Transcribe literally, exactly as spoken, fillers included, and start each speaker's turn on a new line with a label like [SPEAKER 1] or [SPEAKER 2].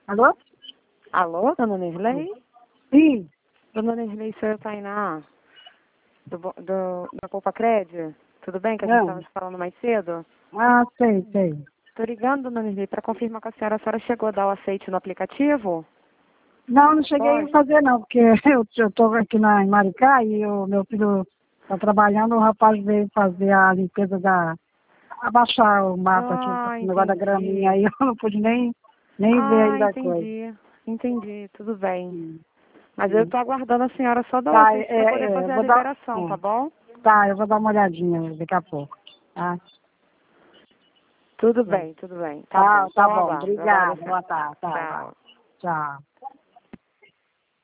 [SPEAKER 1] Alô?
[SPEAKER 2] Alô, dona Nirley?
[SPEAKER 1] Sim.
[SPEAKER 2] Dona Nirley, sou eu, Tainá, do, bo- do, da Poupa Crédito. Tudo bem, que a gente
[SPEAKER 1] Não.
[SPEAKER 2] estava falando mais cedo?
[SPEAKER 1] Ah, sei, sei.
[SPEAKER 2] Tô ligando, dona Nirley, para confirmar com a senhora. A senhora chegou a dar o aceite no aplicativo?
[SPEAKER 1] Não, não cheguei a
[SPEAKER 2] Pode?
[SPEAKER 1] fazer não, porque eu, eu tô aqui na, em Maricá e o meu filho tá trabalhando, o rapaz veio fazer a limpeza da... abaixar o mato aqui,
[SPEAKER 2] Ah,
[SPEAKER 1] o negócio da graminha
[SPEAKER 2] entendi.
[SPEAKER 1] aí, eu não pude nem, nem ver
[SPEAKER 2] Ah,
[SPEAKER 1] ainda a coisa.
[SPEAKER 2] entendi. Entendi, tudo bem.
[SPEAKER 1] Hum,
[SPEAKER 2] Mas eu
[SPEAKER 1] hum.
[SPEAKER 2] tô aguardando a senhora só dar o
[SPEAKER 1] Tá, é,
[SPEAKER 2] aceite para poder
[SPEAKER 1] é, eu
[SPEAKER 2] fazer a
[SPEAKER 1] vou dar...
[SPEAKER 2] liberação, tá
[SPEAKER 1] é,
[SPEAKER 2] bom?
[SPEAKER 1] tá, eu vou dar uma olhadinha daqui a pouco. Tá,
[SPEAKER 2] Tudo
[SPEAKER 1] é.
[SPEAKER 2] bem, tudo bem. Tá
[SPEAKER 1] Tá,
[SPEAKER 2] bom,
[SPEAKER 1] tá
[SPEAKER 2] então eu
[SPEAKER 1] bom.
[SPEAKER 2] aguardo. Aguardo a
[SPEAKER 1] Obrigada.
[SPEAKER 2] senhora.
[SPEAKER 1] Boa tarde. Tá, tá.
[SPEAKER 2] Tchau.
[SPEAKER 1] Tchau.